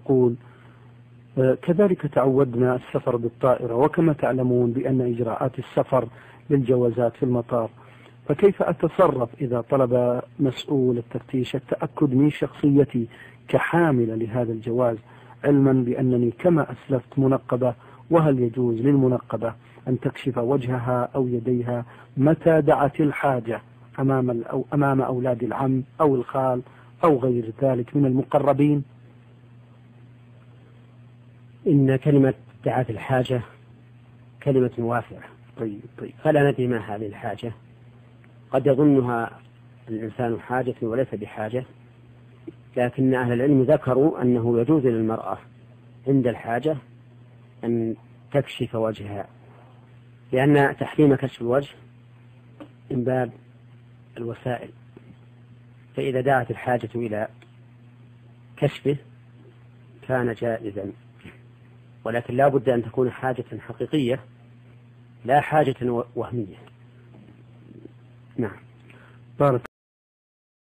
يقول: كذلك تعودنا السفر بالطائرة، وكما تعلمون بأن إجراءات السفر للجوازات في المطار، فكيف أتصرف إذا طلب مسؤول التفتيش التأكد من شخصيتي كحامل لهذا الجواز، علما بأنني كما أسلفت منقبة؟ وهل يجوز للمنقبة أن تكشف وجهها أو يديها متى دعت الحاجة أمام أولاد العم أو الخال أو غير ذلك من المقربين؟ إن كلمة دعت الحاجة كلمة واسعة. طيب. فلا ندري ما هذه الحاجة، قد يظنها الإنسان حاجة وليس بحاجة، لكن أهل العلم ذكروا أنه يجوز للمرأة عند الحاجة أن تكشف وجهها، لأن تحريم كشف الوجه من باب الوسائل، فإذا دعت الحاجة إلى كشفه كان جائزا، ولكن لا بد أن تكون حاجة حقيقية لا حاجة وهمية. نعم. بارك